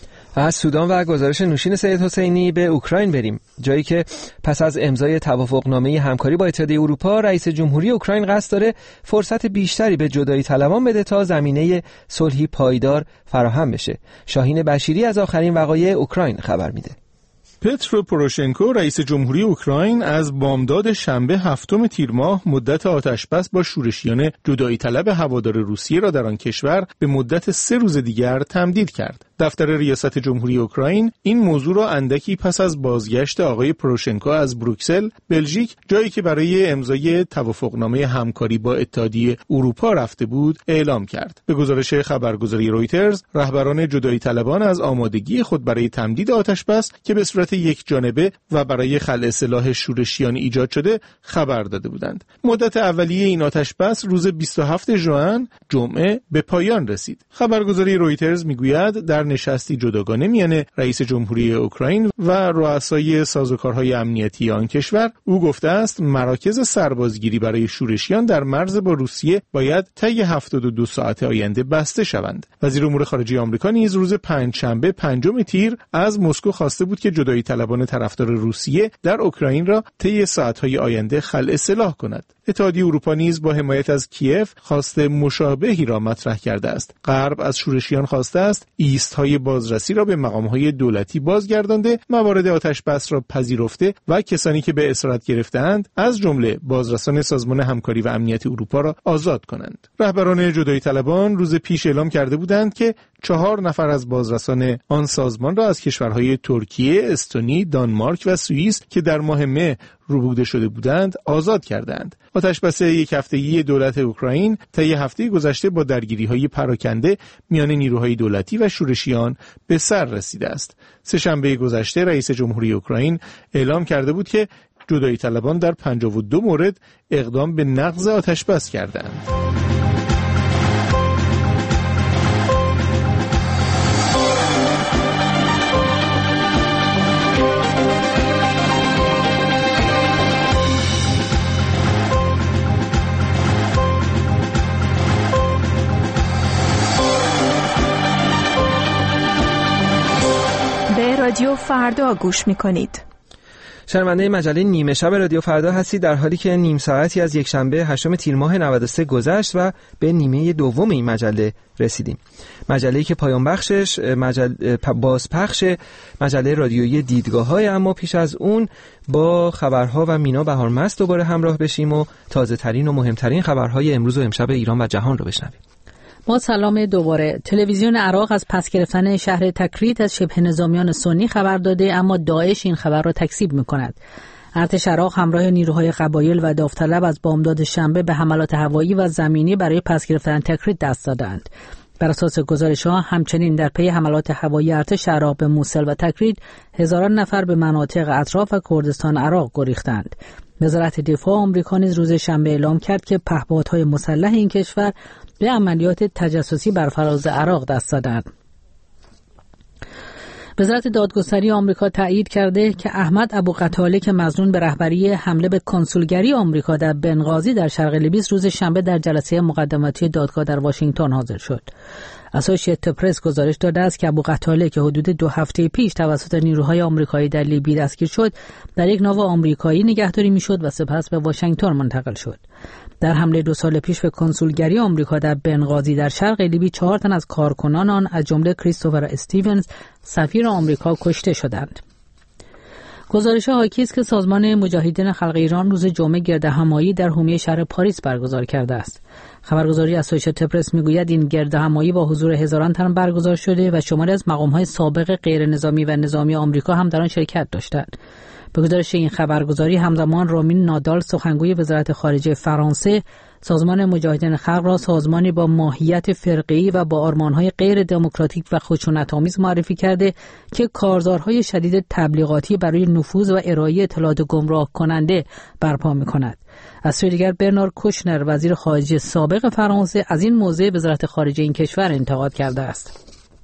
S1: از سودان و گزارش نوشین سید حسینی به اوکراین بریم، جایی که پس از امضای توافقنامه همکاری با اتحادیه اروپا، رئیس جمهوری اوکراین قصد داره فرصت بیشتری به جدایی طلبان بده تا زمینه صلحی پایدار فراهم بشه. شاهین بشیری از آخرین وقایع اوکراین خبر میده.
S7: پترو پوروشنکو رئیس جمهوری اوکراین از بامداد شنبه 7 تیر ماه مدت آتشبس با شورشیان جدایی طلب هوادار روسیه را در آن کشور به مدت 3 روز دیگر تمدید کرد. دفتر ریاست جمهوری اوکراین این موضوع را اندکی پس از بازگشت آقای پوروشنکو از بروکسل، بلژیک، جایی که برای امضای توافقنامه همکاری با اتحادیه اروپا رفته بود، اعلام کرد. به گزارش خبرگزاری رویترز، رهبران جدایی طلبان از آمادگی خود برای تمدید آتشبس که به صورت یک جانبه و برای خلع سلاح شورشیان ایجاد شده خبر داده بودند. مدت اولیه این آتشبس روز 27 ژوئن جمعه به پایان رسید. خبرگزاری رویترز میگوید در نشستی جداگانه میان رئیس جمهوری اوکراین و رؤسای سازوکارهای امنیتی آن کشور، او گفته است مراکز سربازگیری برای شورشیان در مرز با روسیه باید طی 72 ساعت آینده بسته شوند. وزیر امور خارجه آمریکا نیز روز پنجشنبه 5 تیر از مسکو خواسته بود که جدایی طلبان طرفدار روسیه در اوکراین را طی ساعت‌های آینده خلع سلاح کند. اتحادیه اروپا نیز با حمایت از کیف خواست مشابهی را مطرح کرده است. غرب از شورشیان خواسته است ایست‌های بازرسی را به مقام‌های دولتی بازگردانده، موارد آتش‌بس را پذیرفته و کسانی که به اسارت گرفته‌اند از جمله بازرسان سازمان همکاری و امنیت اروپا را آزاد کنند. رهبران جدایی طلبان روز پیش اعلام کرده بودند که 4 نفر از بازرسان آن سازمان را از کشورهای ترکیه، استونی، دانمارک و سوئیس که در ماه مه ربوده شده بودند آزاد کردند. آتشبس یک هفتگی دولت اوکراین طی هفته گذشته با درگیری‌های پراکنده میان نیروهای دولتی و شورشیان به سر رسیده است. سه‌شنبه گذشته رئیس جمهوری اوکراین اعلام کرده بود که جدایی طلبان در 52 مورد اقدام به نقض آتشبس کردند.
S18: رادیو فردا گوش می‌کنید.
S1: شنونده مجله نیمه شب رادیو فردا هستید، در حالی که نیم ساعتی از یک شنبه 8 تیر ماه 93 گذشت و به نیمه دوم این مجله رسیدیم. مجله‌ای که پایان بخشش بازپخش مجله رادیویی دیدگاه‌های، اما پیش از اون با خبرها و مینا بهارمست دوباره همراه بشیم و تازه ترین و مهمترین خبرهای امروز و امشب ایران و جهان رو بشنویم.
S2: با سلام دوباره. تلویزیون عراق از پس گرفتن شهر تکریت از شبه نظامیان سنی خبر داده، اما داعش این خبر را تکذیب می‌کند. ارتش عراق همراه نیروهای قبایل و داوطلب از بامداد شنبه به حملات هوایی و زمینی برای پس گرفتن تکریت دست دادند. بر اساس گزارش‌ها همچنین در پی حملات هوایی ارتش عراق به موصل و تکریت هزاران نفر به مناطق اطراف و کردستان عراق گریختند. وزارت دفاع آمریکا نیز روز شنبه اعلام کرد که پهپادهای مسلح این کشور به عملیات تجسسی بر فراز عراق دست دادند. وزارت دادگستری آمریکا تایید کرده که احمد ابو قتاله که مظنون به رهبری حمله به کنسولگری آمریکا در بنغازی در شرق لیبی روز شنبه در جلسه مقدماتی دادگاه در واشنگتن حاضر شد. اسوسییتد پرس گزارش داده است که ابو قتاله که حدود 2 هفته پیش توسط نیروهای آمریکایی در لیبی دستگیر شد، در یک ناو آمریکایی نگهداری میشد و سپس به واشنگتن منتقل شد. در حمله 2 سال پیش به کنسولگری آمریکا در بنغازی در شرق لیبی 4 تن از کارکنان آن از جمله کریستوفر استیونز سفیر آمریکا کشته شدند. گزارش حاکی است که سازمان مجاهدین خلق ایران روز جمعه گردهمایی در حومه شهر پاریس برگزار کرده است. خبرگزاری اسوسییتد پرس میگوید این گردهمایی با حضور هزاران تن برگزار شده و شماری از مقام‌های سابق غیر نظامی و نظامی آمریکا هم در آن شرکت داشتند. به گزارش این خبرگزاری همزمان رامین نادال سخنگوی وزارت خارجه فرانسه سازمان مجاهدین خلق را سازمانی با ماهیت فرقه‌ای و با آرمان‌های غیر دموکراتیک و خشونت‌آمیز معرفی کرده که کارزارهای شدید تبلیغاتی برای نفوذ و ارائه اطلاعات گمراه کننده برپا می‌کند. از سوی دیگر برنار کوشنر وزیر خارجه سابق فرانسه از این موضع وزارت خارجه این کشور انتقاد کرده است.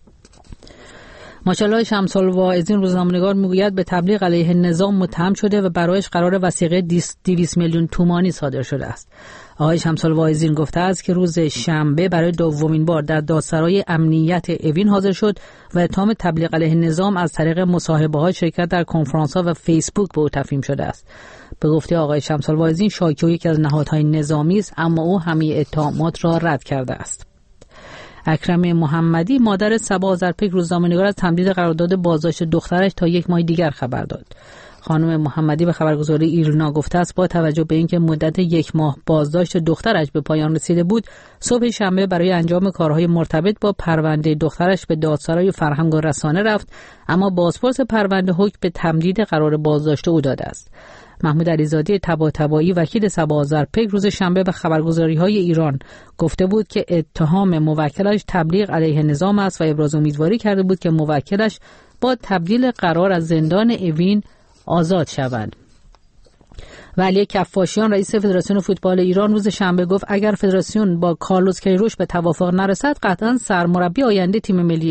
S2: ماچالای شمس الواعظین روزنامه‌نگار میگوید به تبلیغ علیه نظام متهم شده و برایش قرار وثیقه 200 میلیون تومانی صادر شده است. آقای شمس الواعظین گفته است که روز شنبه برای دومین بار در دادسرای امنیت اوین حاضر شد و اتهام تبلیغ علیه نظام از طریق مصاحبه‌های شرکت در کنفرانس‌ها و فیسبوک به او تفهیم شده است. به گفته آقای شمس الواعظین شاکی یکی از نهادهای نظامی است، اما او همه اتهامات را رد کرده است. اکرم محمدی مادر صبا آذرپک روزنامه‌نگار از تمدید قرارداد بازداشت دخترش تا 1 ماه دیگر خبر داد. خانم محمدی به خبرگزاری ایرنا گفته است با توجه به اینکه مدت 1 ماه بازداشت دخترش به پایان رسیده بود، صبح شنبه برای انجام کارهای مرتبط با پرونده دخترش به دادسرای فرهنگ و رسانه رفت، اما بازپرس پرونده حکم به تمدید قرار بازداشت او داده است. محمود علیزاده طباطبایی وکیل صبا آذرپک روز شنبه به خبرگزاری‌های ایران گفته بود که اتهام موکلش تبلیغ علیه نظام است و ابراز امیدواری کرده بود که موکلش با تبدیل قرار از زندان اوین آزاد شوند. ولی کفاشیان رئیس فدراسیون فوتبال ایران روز شنبه گفت اگر فدراسیون با کارلوس کیروش به توافق نرسد قطعاً سرمربی آینده تیم ملی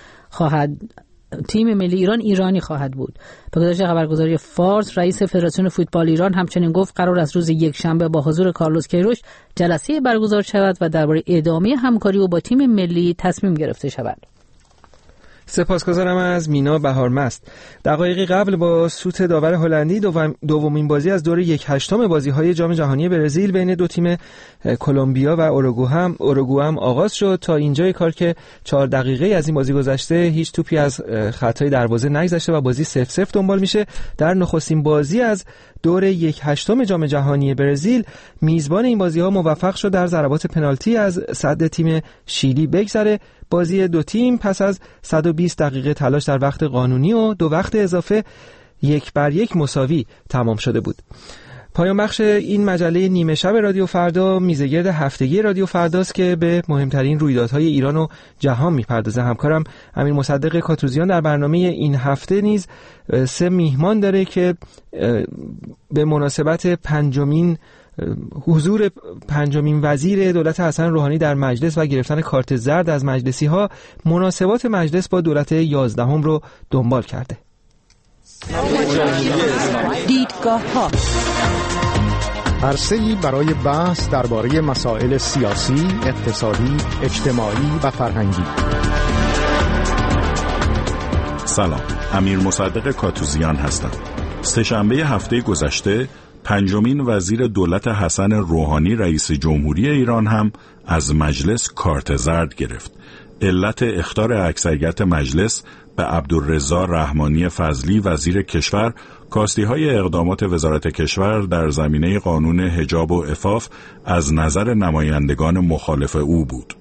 S2: ایران ایرانی خواهد بود. به گزارش خبرگزاری فارس رئیس فدراسیون فوتبال ایران همچنین گفت قرار است روز 1 شنبه با حضور کارلوس کیروش جلسه برگزار شود و درباره ادامه همکاری او با تیم ملی تصمیم گرفته شود.
S1: سپاسگزارم از مینا بهارمست. دقایقی قبل با سوت داور هلندی دومین بازی از دور 1/8 بازی‌های جام جهانی برزیل بین 2 تیم کلمبیا و اوروگوئه هم آغاز شد. تا اینجای کار که 4 دقیقه از این بازی گذشته هیچ توپی از خطای دروازه نگذشته و بازی 0-0 دنبال میشه. در نخستین بازی از دور 1/8 جام جهانی برزیل میزبان این بازی‌ها موفق شد در ضربات پنالتی از صد تیم شیلی بگذره. بازی دو تیم پس از 120 دقیقه تلاش در وقت قانونی و 2 وقت اضافه 1-1 مساوی تمام شده بود. پایان بخش این مجله نیمه شب رادیو فردا میزگرد هفتگی رادیو فرداست که به مهمترین رویدادهای ایران و جهان میپردازه. همکارم امیر مصدق کاتوزیان در برنامه این هفته نیز 3 میهمان داره که به مناسبت حضور پنجمین وزیر دولت حسن روحانی در مجلس و گرفتن کارت زرد از مجلسی ها مناسبات مجلس با دولت 11 رو دنبال کرده.
S18: دیدگاه‌ها
S8: عرصه‌ای برای بحث درباره مسائل سیاسی، اقتصادی، اجتماعی و فرهنگی.
S19: سلام، امیر مصدق کاتوزیان هستم. سه‌شنبه هفته گذشته پنجمین وزیر دولت حسن روحانی رئیس جمهوری ایران هم از مجلس کارت زرد گرفت. علت اخطار اکثریت مجلس به عبدالرضا رحمانی فضلی وزیر کشور کاستی‌های اقدامات وزارت کشور در زمینه قانون حجاب و عفاف از نظر نمایندگان مخالف او بود.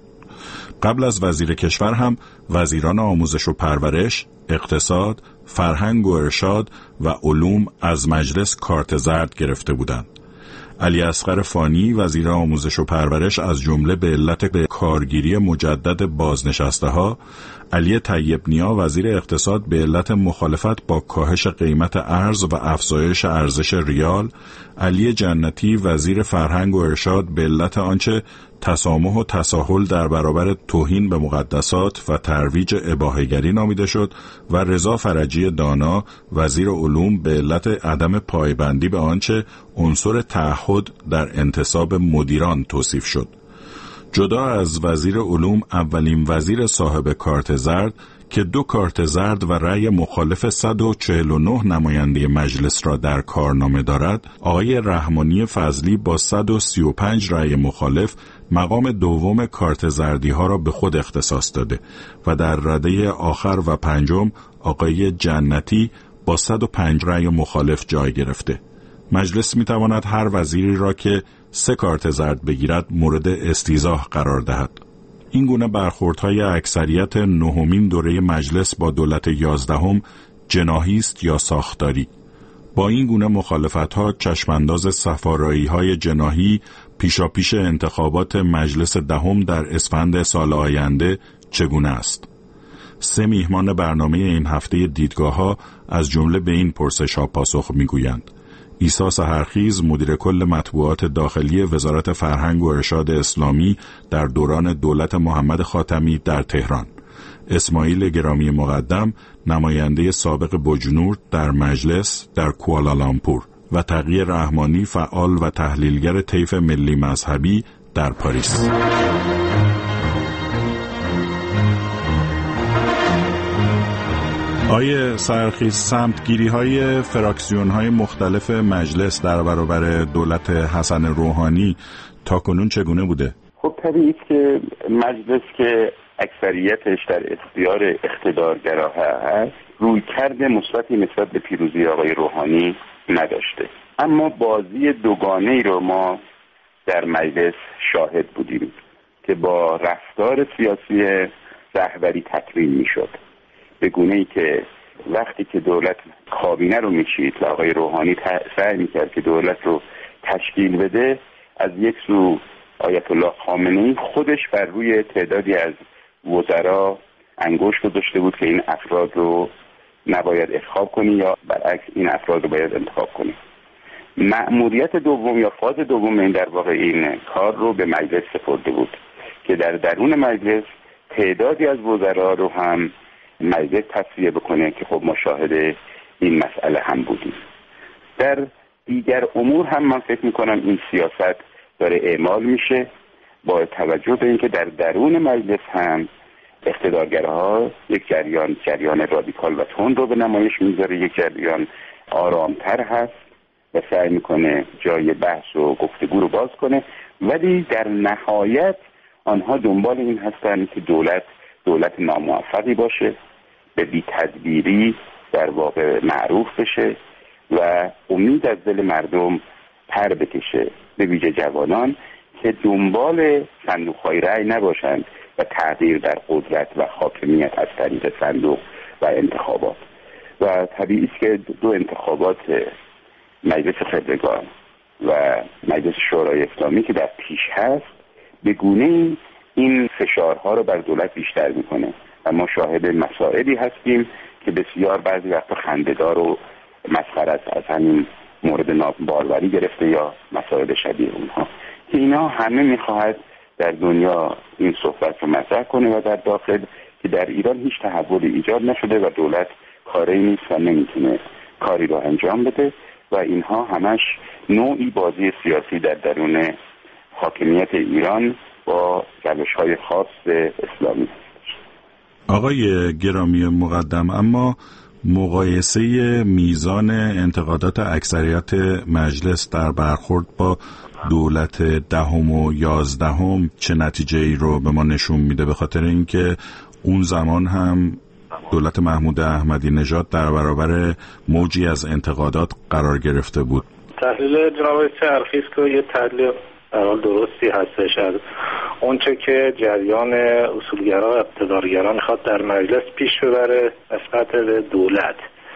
S19: قبل از وزیر کشور هم وزیران آموزش و پرورش، اقتصاد، فرهنگ و ارشاد و علوم از مجلس کارت زرد گرفته بودند. علی اصغر فانی وزیر آموزش و پرورش از جمله به علت به کارگیری مجدد بازنشسته‌ها، علی طیب نیا وزیر اقتصاد به علت مخالفت با کاهش قیمت ارز و افزایش ارزش ریال، علی جنتی وزیر فرهنگ و ارشاد به علت آنچه تسامح و تساهل در برابر توهین به مقدسات و ترویج اباحه‌گری نامیده شد و رضا فرجی دانا وزیر علوم به علت عدم پایبندی به آنچه عنصر تعهد در انتصاب مدیران توصیف شد. جدا از وزیر علوم، اولین وزیر صاحب کارت زرد که 2 کارت زرد و رأی مخالف 149 نماینده مجلس را در کارنامه دارد، آقای رحمانی فضلی با 135 رأی مخالف مقام دوم کارت زردی ها را به خود اختصاص داده و در رده آخر و پنجم آقای جنتی با 105 رأی مخالف جای گرفته. مجلس می تواند هر وزیری را که 3 کارت زرد بگیرد مورد استیضاح قرار دهد. این گونه برخوردهای اکثریت نهمین دوره مجلس با دولت 11 جناحی است یا ساختاری. با این گونه مخالفت‌ها چشمانداز صفارایی‌های جناحی پیشاپیش انتخابات مجلس 10 در اسفند سال آینده چگونه است؟ 3 میهمان برنامه این هفته دیدگاه‌ها از جمله به این پرسش‌ها پاسخ می‌گویند. عیسی سحرخیز مدیر کل مطبوعات داخلی وزارت فرهنگ و ارشاد اسلامی در دوران دولت محمد خاتمی در تهران، اسماعیل گرامی مقدم نماینده سابق بجنورد در مجلس در کوالالامپور و تقی رحمانی فعال و تحلیلگر طیف ملی مذهبی در پاریس. آیه سرخیز، سمتگیری‌های فراکسیون‌های مختلف مجلس در برابر دولت حسن روحانی تاکنون چگونه بوده؟
S20: خب طبیعی است که مجلس که اکثریتش در اختیار اقتدارگراها هست، رویکرد مثبتی نسبت به پیروزی آقای روحانی نداشته. اما بازی دوگانه‌ای رو ما در مجلس شاهد بودیم که با رفتار سیاسی رهبری تکمیل می‌شد. به گونه‌ای که وقتی که دولت کابینه رو میچید و آقای روحانی سعی میکرد که دولت رو تشکیل بده، از یک سو آیت الله خامنه‌ای خودش بر روی تعدادی از وزرا انگشت گذاشته بود که این افراد رو نباید انتخاب کنی یا برعکس این افراد رو باید انتخاب کنی. مأموریت دوم یا فاز دوم این در واقع این کار رو به مجلس سپرده بود که در درون مجلس تعدادی از وزرا رو هم مجلس تصفیه بکنه که خب ما شاهد این مسئله هم بودیم. در دیگر امور هم من فکر میکنم این سیاست داره اعمال میشه با توجه به اینکه در درون مجلس هم اقتدارگرها یک جریان رادیکال و تند رو به نمایش میذاره، یک جریان آرامتر هست و سعی میکنه جای بحث و گفتگو رو باز کنه، ولی در نهایت آنها دنبال این هستن که دولت ناموفقی باشه، به بی تدبیری در واقع معروف بشه و امید از دل مردم پر بکشه، به ویژه جوانان که دنبال صندوق‌های رأی نباشند، و تغییر در قدرت و حاکمیت از طریق صندوق و انتخابات. و طبیعی است که دو انتخابات مجلس خبرگان و مجلس شورای اسلامی که در پیش هست به گونه‌ای این فشارها رو بر دولت بیشتر میکنه و ما شاهد مسائلی هستیم که بسیار بعضی وقتا خنده‌دار و مسخره است، از همین مورد ناباروری گرفته یا مسائل شبیه اونها که اینا همه میخواهد در دنیا این صحبت رو مطرح کنه و در داخل که در ایران هیچ تحولی ایجاد نشده و دولت کاری نیست و نمیتونه کاری رو انجام بده و اینها همش نوعی بازی سیاسی در درون حاکمیت ایران با روش‌های خاص اسلامی.
S19: آقای گرامی مقدم، اما مقایسه میزان انتقادات اکثریت مجلس در برخورد با دولت دهم و 11 چه نتیجه ای رو به ما نشون میده؟ به خاطر اینکه اون زمان هم دولت محمود احمدی نژاد در برابر موجی از انتقادات قرار گرفته بود.
S3: تحلیل جناب چرخی که یه تحلیل درستی هستش از اونچه که جریان اصولگرا و اقتدارگرا میخواد در مجلس پیش ببره نسبت به دولت.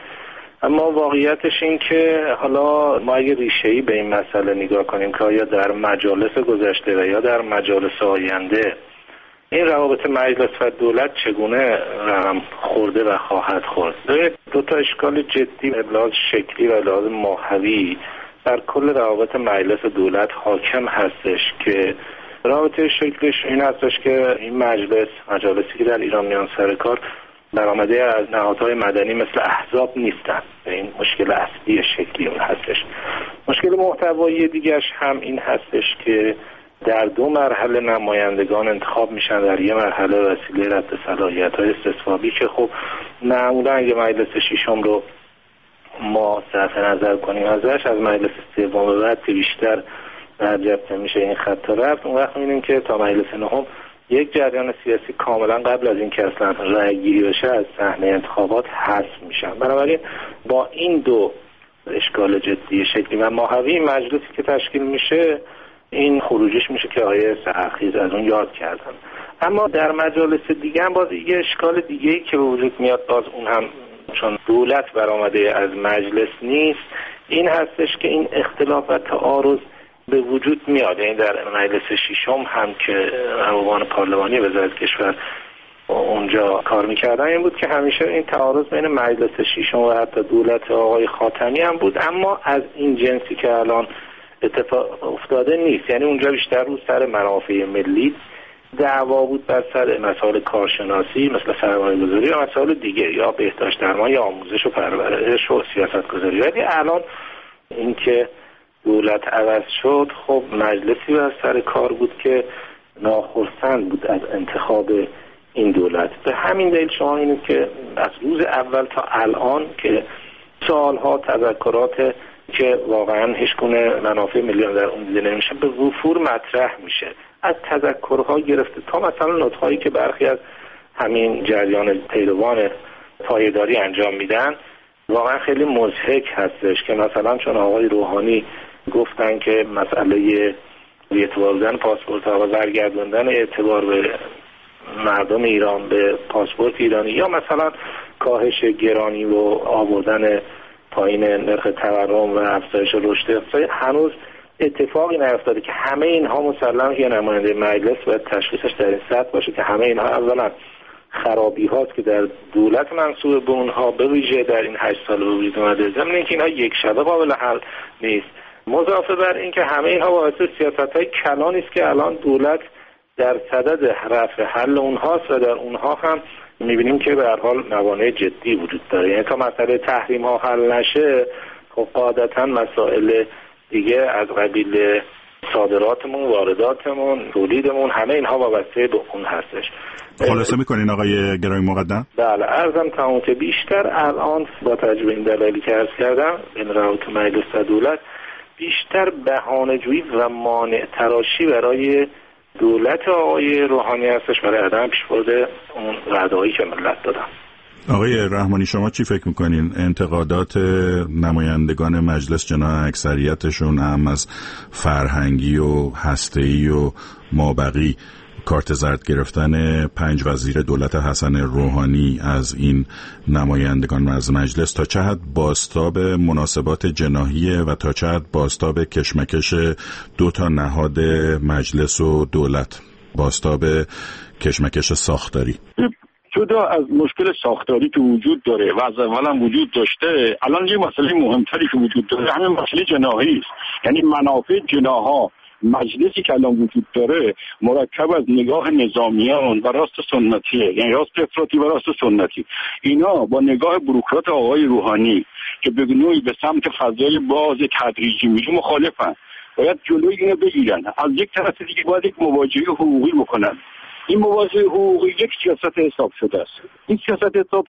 S3: اما واقعیتش این که حالا ما اگه ریشه‌ای به این مسئله نگاه کنیم که آیا در مجالس گذشته و یا در مجالس آینده این روابط مجلس و دولت چگونه رقم خورده و خواهد خورد. دو تا اشکال جدی به لحاظ شکلی و لحاظ ماهوی در کل روابط مجلس دولت حاکم هستش که رابطه شکلش این هستش که این مجالسی که در ایران میان سر کار برآمده از نهادهای مدنی مثل احزاب نیستن. این مشکل اصلی شکلی اون هستش. مشکل محتوایی دیگرش هم این هستش که در 2 مرحله نمایندگان انتخاب میشن، در یه مرحله وسیله رد صلاحیت‌های استصوابی که خب معمولا اگه مجلس ششم رو ما صرف نظر کنیم ازش، از مجلس سوم به بعد که بیشتر برجسته میشه این خط رفت، اون وقت می‌بینیم که تا مجلس نهم یک جریان سیاسی کاملا قبل از این که اصلا رأی گیری بشه از صحنه انتخابات حذف میشن. بنابراین با این دو اشکال جدی شکلی و ماهوی مجلسی که تشکیل میشه این خروجش میشه که آیه سرخیز از اون یاد کردن. اما در مجالس دیگه هم باز یه اشکال دیگه‌ای که به وجود میاد، باز اون هم چون دولت برآمده از مجلس نیست، این هستش که این اختلاف و تعارض به وجود میاد. یعنی در مجلس ششم هم که روابط پارلمانی وزارت کشور اونجا کار میکردن این بود که همیشه این تعارض بین مجلس ششم و حتی دولت آقای خاتمی هم بود، اما از این جنسی که الان اتفاق افتاده نیست. یعنی اونجا بیشتر رو سر منافع ملی دعوا بود، بر سر مسائل کارشناسی مثل سرمایه‌گذاری و مسائل دیگه یا بهداشت درمان یا آموزش و پرورش و سیاست‌گذاری. ولی الان اینکه دولت عوض شد، خب مجلسی بر سر کار بود که ناخرسند بود از انتخاب این دولت. به همین دلیل شما اینید که از روز اول تا الان که سالها تذکرات که واقعا هیچ گونه منافع ملی در اون دیده نمیشه به وفور مطرح میشه، از تذکرها گرفته تا مثلا نطق‌هایی که برخی از همین جریان پیروان پایداری انجام میدن، واقعا خیلی مضحک هستش که مثلا چون آقای روحانی گفتن که مسئله اعتبار بودن پاسپورت ها و برگردوندن اعتبار به مردم ایران به پاسپورت ایرانی یا مثلا کاهش گرانی و آوردن پایین نرخ تورم و افزایش رشد اقتصادی، هنوز اتفاقی نیفتاده که همه اینها مسلماً یه نماینده مجلس باید تشخیصش در این سطح باشه که همه اینها اولا خرابی هاست که در دولت منصوب به اونها به ویژه در این 8 سال به وجود اومده، ضمن اینکه اینها یک شبه قابل حل نیست. مضافه بر این که همه اینها واسه سیاست‌های کلانی است که الان دولت در صدد رفع حل اونهاست و در اونها هم می‌بینیم که به هر حال موانع جدی وجود داره. یعنی تا مسئله تحریم ها حل نشه، خب قاعدتاً مسائل دیگه از قبیل صادراتمون، وارداتمون، تولیدمون، همه اینها وابسته به اون هستش.
S19: خلاصه میکنین آقای گرامی مقدم؟
S3: بله، عرضم تمام که بیشتر الان با توجه به این دلایلی که عرض کردم این روابط مجلس و دولت بیشتر بهانه‌جویی و مانع تراشی برای دولت آقای روحانی هستش برای عدم پیشبرد اون وعده‌هایی که ملت دادن.
S19: آقای رحمانی شما چی فکر میکنین؟ انتقادات نمایندگان مجلس جناح اکثریتشون هم از فرهنگی و هسته‌ای و مابقی کارت زرد گرفتن 5 وزیر دولت حسن روحانی از این نمایندگان و از مجلس تا چه حد بازتاب مناسبات جناحیه و تا چه حد بازتاب کشمکش 2 تا نهاد مجلس و دولت، بازتاب کشمکش ساختاری؟
S21: جدا از مشکل ساختاری که وجود داره و از اول هم وجود داشته، الان یه مسئله مهمتری که وجود داره همین مسئله جناحی است. یعنی منافع جناح‌ها، مجلسی که الان وجود داره مرکب از نگاه نظامیان و راست سنتیه، یعنی راست افراطی و راست سنتی. اینا با نگاه بروکرات آقای روحانی که به نوعی به سمت فضای باز تدریجی میره مخالفن. باید جلوی اینو بگیرن. از یک طرف دیگه باید یک مواجهه حقوقی بکنن. این مواجهه حقوقی یک سیاست حساب شده است. این سیاست حساب